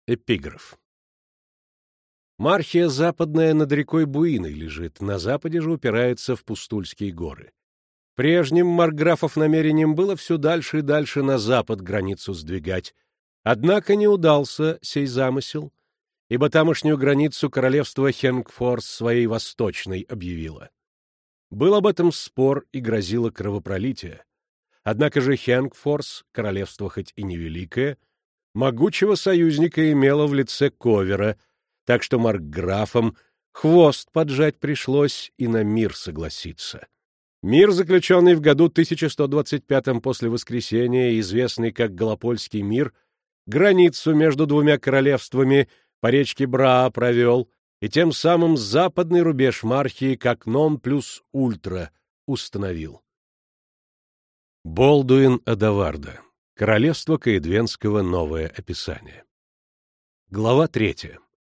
Эпиграф. Мархия западная над рекой Буиной лежит, на западе же упирается в Пустульские горы. Прежним маркграфов намерением было все дальше и дальше на запад границу сдвигать. Однако не удался сей замысел, ибо тамошнюю границу королевство Хенгфорс своей восточной объявило. Был об этом спор и грозило кровопролитие. Однако же Хенгфорс, королевство хоть и невеликое, могучего союзника имело в лице Ковера, так что маркграфам хвост поджать пришлось и на мир согласиться. Мир, заключенный в году 1125 после Воскресения, известный как Голопольский мир, границу между двумя королевствами по речке Браа провел, и тем самым западный рубеж Мархии как нон плюс ультра установил. Болдуин Адаварда. Королевство Каэдвенского. Новое описание. Глава 3.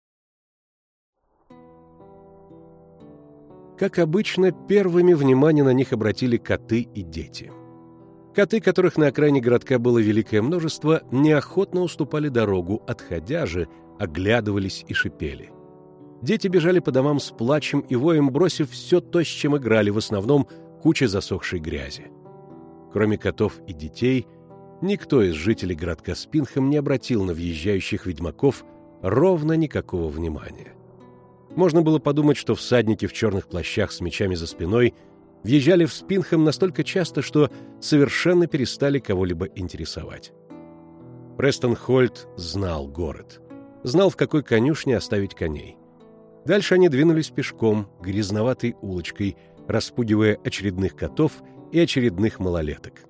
Как обычно, первыми внимание на них обратили коты и дети. Коты, которых на окраине городка было великое множество, неохотно уступали дорогу, отходя же, оглядывались и шипели. Дети бежали по домам с плачем и воем, бросив все то, с чем играли, в основном куча засохшей грязи. Кроме котов и детей, никто из жителей городка Спинхэм не обратил на въезжающих ведьмаков ровно никакого внимания. Можно было подумать, что всадники в черных плащах с мечами за спиной въезжали в Спинхэм настолько часто, что совершенно перестали кого-либо интересовать. Престон Хольт знал город, знал, в какой конюшне оставить коней. Дальше они двинулись пешком, грязноватой улочкой, распугивая очередных котов и очередных малолеток.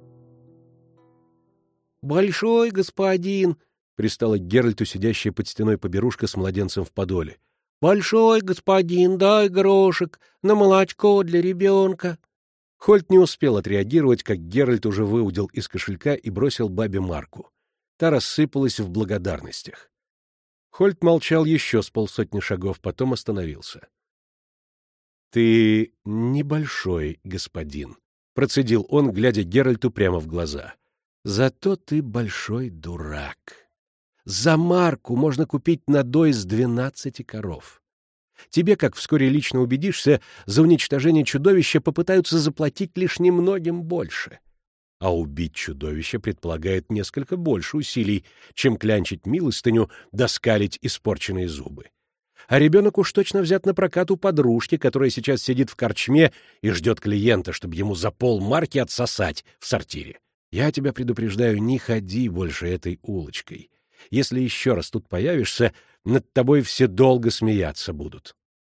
«Большой господин!» — пристала к Геральту сидящая под стеной поберушка с младенцем в подоле. «Большой господин, дай грошек на молочко для ребенка!» Хольт не успел отреагировать, как Геральт уже выудил из кошелька и бросил бабе марку. Та рассыпалась в благодарностях. Хольт молчал еще с полсотни шагов, потом остановился. — Ты небольшой господин, — процедил он, глядя Геральту прямо в глаза. — Зато ты большой дурак. За марку можно купить надой с 12 коров. Тебе, как вскоре лично убедишься, за уничтожение чудовища попытаются заплатить лишь немногим больше. А убить чудовище предполагает несколько больше усилий, чем клянчить милостыню да скалить испорченные зубы. А ребенок уж точно взят на прокат у подружки, которая сейчас сидит в корчме и ждет клиента, чтобы ему за полмарки отсосать в сортире. Я тебя предупреждаю, не ходи больше этой улочкой. Если еще раз тут появишься, над тобой все долго смеяться будут.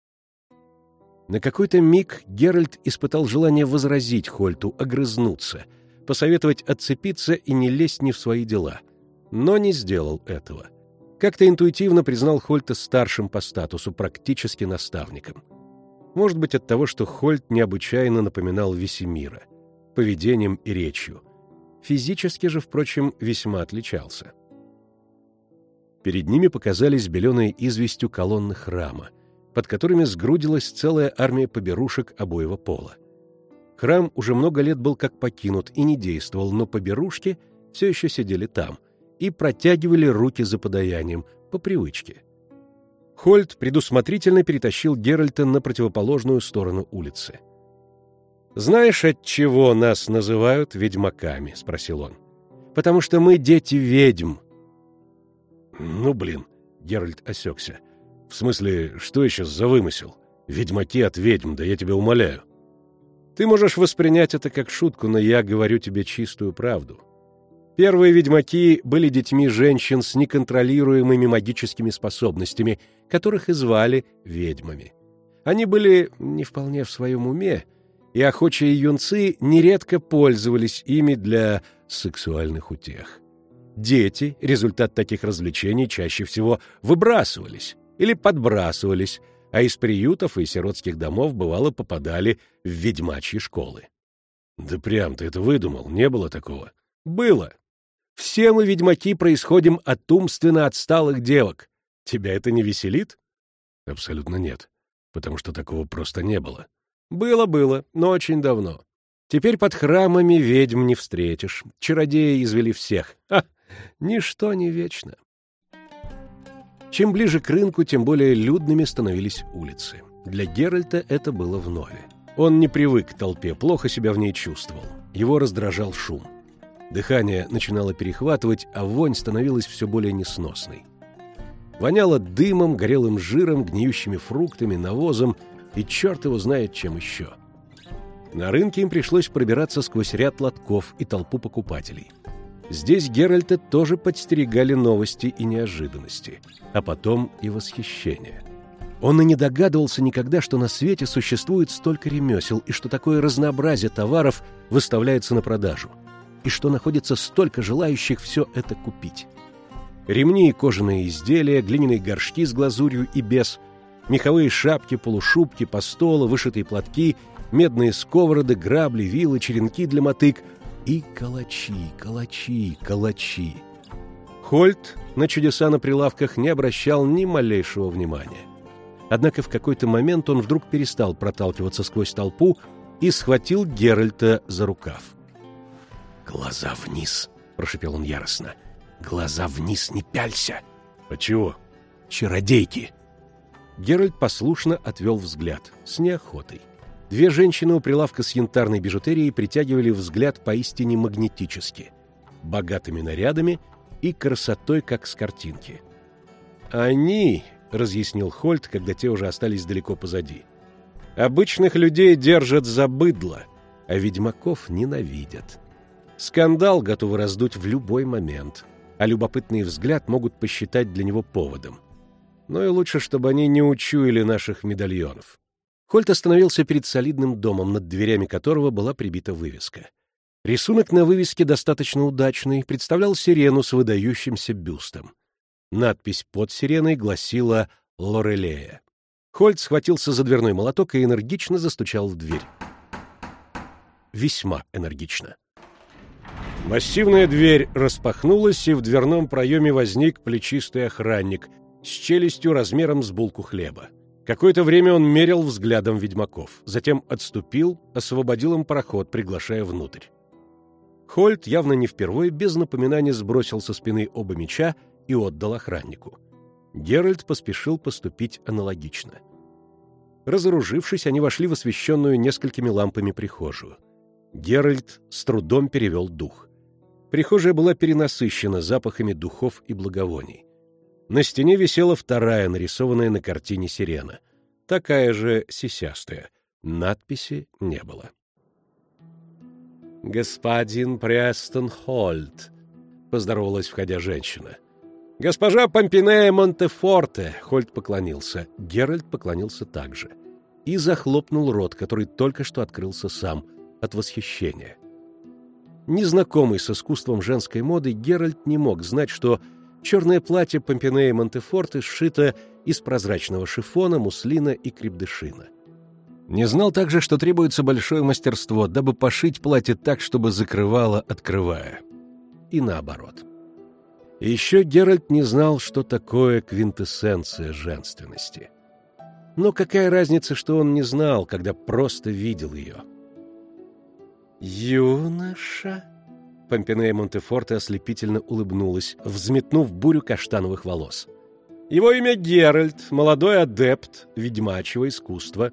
На какой-то миг Геральт испытал желание возразить Хольту, огрызнуться, посоветовать отцепиться и не лезть не в свои дела, но не сделал этого. Как-то интуитивно признал Хольта старшим по статусу, практически наставником. Может быть, от того, что Хольт необычайно напоминал Весемира, поведением и речью. Физически же, впрочем, весьма отличался. Перед ними показались беленые известью колонны храма, под которыми сгрудилась целая армия поберушек обоего пола. Храм уже много лет был как покинут и не действовал, но поберушки все еще сидели там и протягивали руки за подаянием, по привычке. Хольт предусмотрительно перетащил Геральта на противоположную сторону улицы. «Знаешь, от чего нас называют ведьмаками?» — спросил он. «Потому что мы дети ведьм». «Ну, блин», — Геральт осекся. «В смысле, что еще за вымысел? Ведьмаки от ведьм, да я тебя умоляю». «Ты можешь воспринять это как шутку, но я говорю тебе чистую правду. Первые ведьмаки были детьми женщин с неконтролируемыми магическими способностями, которых и звали ведьмами. Они были не вполне в своем уме, и охочие юнцы нередко пользовались ими для сексуальных утех. Дети, результат таких развлечений, чаще всего выбрасывались или подбрасывались, а из приютов и сиротских домов бывало попадали в ведьмачьи школы. Да прям ты это выдумал, не было такого? Было. Все мы, ведьмаки, происходим от умственно отсталых девок. Тебя это не веселит? Абсолютно нет, потому что такого просто не было. Было, но очень давно. Теперь под храмами ведьм не встретишь. Чародеи извели всех. Ха! Ничто не вечно. Чем ближе к рынку, тем более людными становились улицы. Для Геральта это было вновь. Он не привык к толпе, плохо себя в ней чувствовал. Его раздражал шум. Дыхание начинало перехватывать, а вонь становилась все более несносной. Воняло дымом, горелым жиром, гниющими фруктами, навозом и черт его знает чем еще. На рынке им пришлось пробираться сквозь ряд лотков и толпу покупателей. Здесь Геральта тоже подстерегали новости и неожиданности, а потом и восхищение. Он и не догадывался никогда, что на свете существует столько ремесел, и что такое разнообразие товаров выставляется на продажу, и что находится столько желающих все это купить. Ремни и кожаные изделия, глиняные горшки с глазурью и без, меховые шапки, полушубки, постолы, вышитые платки, медные сковороды, грабли, вилы, черенки для мотык и калачи, калачи, калачи. Хольт на чудеса на прилавках не обращал ни малейшего внимания. Однако в какой-то момент он вдруг перестал проталкиваться сквозь толпу и схватил Геральта за рукав. «Глаза вниз!» — прошипел он яростно. «Глаза вниз, не пялься!» «Почему?» «Чародейки!» Геральт послушно отвел взгляд, с неохотой. Две женщины у прилавка с янтарной бижутерией притягивали взгляд поистине магнетически, богатыми нарядами и красотой, как с картинки. «Они, — разъяснил Хольт, когда те уже остались далеко позади, — обычных людей держат за быдло, а ведьмаков ненавидят. Скандал готовы раздуть в любой момент, а любопытный взгляд могут посчитать для него поводом. Но и лучше, чтобы они не учуяли наших медальонов». Хольт остановился перед солидным домом, над дверями которого была прибита вывеска. Рисунок на вывеске достаточно удачный, представлял сирену с выдающимся бюстом. Надпись под сиреной гласила «Лорелея». Хольт схватился за дверной молоток и энергично застучал в дверь. Весьма энергично. Массивная дверь распахнулась, и в дверном проеме возник плечистый охранник с челюстью размером с булку хлеба. Какое-то время он мерил взглядом ведьмаков, затем отступил, освободил им проход, приглашая внутрь. Хольт, явно не впервые, без напоминания сбросил со спины оба меча и отдал охраннику. Геральт поспешил поступить аналогично. Разоружившись, они вошли в освещенную несколькими лампами прихожую. Геральт с трудом перевел дух. Прихожая была перенасыщена запахами духов и благовоний. На стене висела вторая, нарисованная на картине сирена. Такая же сисястая. Надписи не было. «Господин Престон Хольт», — поздоровалась, входя женщина. «Госпожа Помпинея Монтефорте», — Хольт поклонился. Геральт поклонился также. И захлопнул рот, который только что открылся сам, от восхищения. Незнакомый с искусством женской моды, Геральт не мог знать, что черное платье Помпинеи Монтефорте сшито из прозрачного шифона, муслина и крепдышина. Не знал также, что требуется большое мастерство, дабы пошить платье так, чтобы закрывало, открывая. И наоборот. И еще Геральт не знал, что такое квинтэссенция женственности. Но какая разница, что он не знал, когда просто видел ее? «Юноша?» Помпинея Монтефорте ослепительно улыбнулась, взметнув бурю каштановых волос. «Его имя Геральт, молодой адепт ведьмачьего искусства».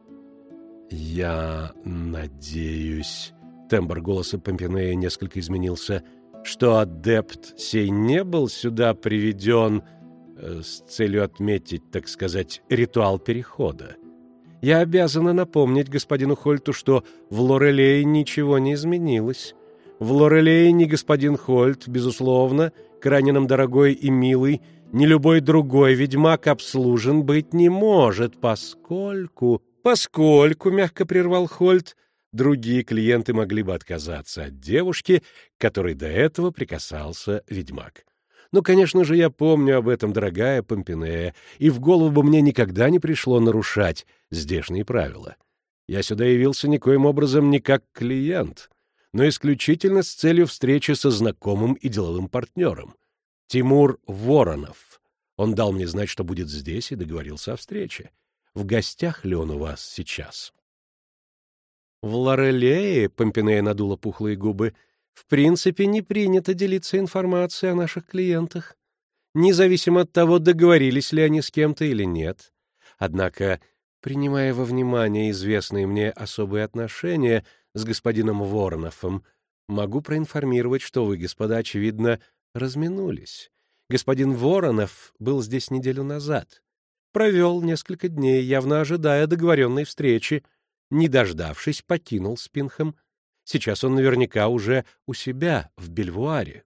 «Я надеюсь...» Тембр голоса Помпинея несколько изменился. «Что адепт сей не был сюда приведен с целью отметить, так сказать, ритуал перехода. Я обязана напомнить господину Хольту, что в Лорелее ничего не изменилось. В Лорелее ни господин Хольт, безусловно, крайне нам дорогой и милый, ни любой другой ведьмак обслужен быть не может, поскольку, мягко прервал Хольт, другие клиенты могли бы отказаться от девушки, к которой до этого прикасался ведьмак. Ну, конечно же, я помню об этом, дорогая Помпинея, и в голову бы мне никогда не пришло нарушать здешние правила. Я сюда явился никоим образом не как клиент, но исключительно с целью встречи со знакомым и деловым партнером. Тимур Воронов. Он дал мне знать, что будет здесь, и договорился о встрече. В гостях ли он у вас сейчас? В Лорелее, Помпинея надула пухлые губы, в принципе не принято делиться информацией о наших клиентах. независимо от того, договорились ли они с кем-то или нет. Однако, принимая во внимание известные мне особые отношения с господином Вороновым, могу проинформировать, что вы, господа, очевидно, разминулись. Господин Воронов был здесь неделю назад. Провел несколько дней, явно ожидая договоренной встречи. Не дождавшись, покинул Спинхэм. Сейчас он наверняка уже у себя в Бельвуаре.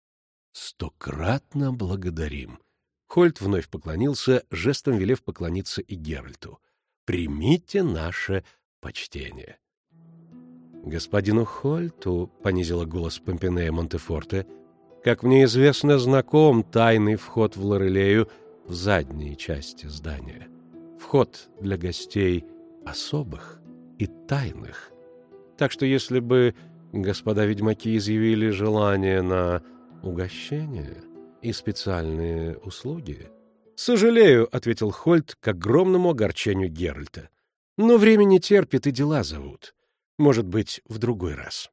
«Стократно благодарим». Хольт вновь поклонился, жестом велев поклониться и Геральту. «Примите наше почтение». «Господину Хольту», — понизила голос Помпинея Монтефорте, «как мне известно, знаком тайный вход в Лорелею в задней части здания. Вход для гостей особых и тайных. Так что если бы господа ведьмаки изъявили желание на угощение и специальные услуги...» «Сожалею», — ответил Хольт к огромному огорчению Геральта. «Но время не терпит и дела зовут. Может быть, в другой раз».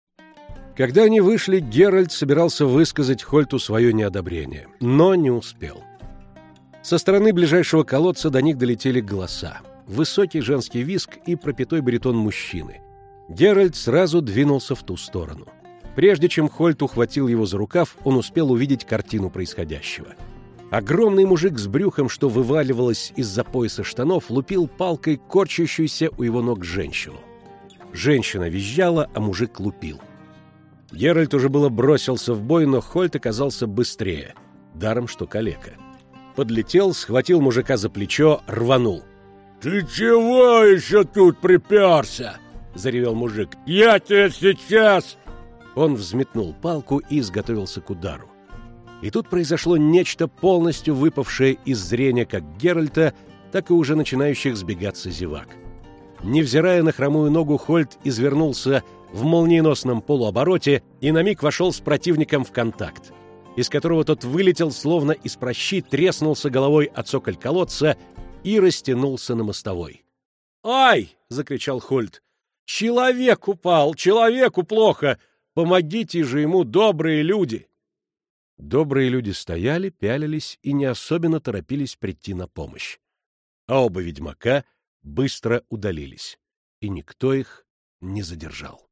Когда они вышли, Геральт собирался высказать Хольту свое неодобрение, но не успел. Со стороны ближайшего колодца до них долетели голоса. Высокий женский визг и пропятой баритон мужчины. Геральт сразу двинулся в ту сторону. Прежде чем Хольт ухватил его за рукав, он успел увидеть картину происходящего. Огромный мужик с брюхом, что вываливалось из-за пояса штанов, лупил палкой корчащуюся у его ног женщину. Женщина визжала, а мужик лупил. Геральт уже было бросился в бой, но Хольт оказался быстрее, даром что калека. Подлетел, схватил мужика за плечо, рванул. «Ты чего еще тут приперся?» — заревел мужик. «Я тебя сейчас...» Он взметнул палку и изготовился к удару. И тут произошло нечто, полностью выпавшее из зрения как Геральта, так и уже начинающих сбегаться зевак. Невзирая на хромую ногу, Хольт извернулся в молниеносном полуобороте и на миг вошел с противником в контакт, из которого тот вылетел, словно из пращи, треснулся головой о цоколь колодца и растянулся на мостовой. «Ай!» — закричал Хольт. «Человек упал! Человеку плохо! Помогите же ему, добрые люди!» Добрые люди стояли, пялились и не особенно торопились прийти на помощь. А оба ведьмака быстро удалились, и никто их не задержал.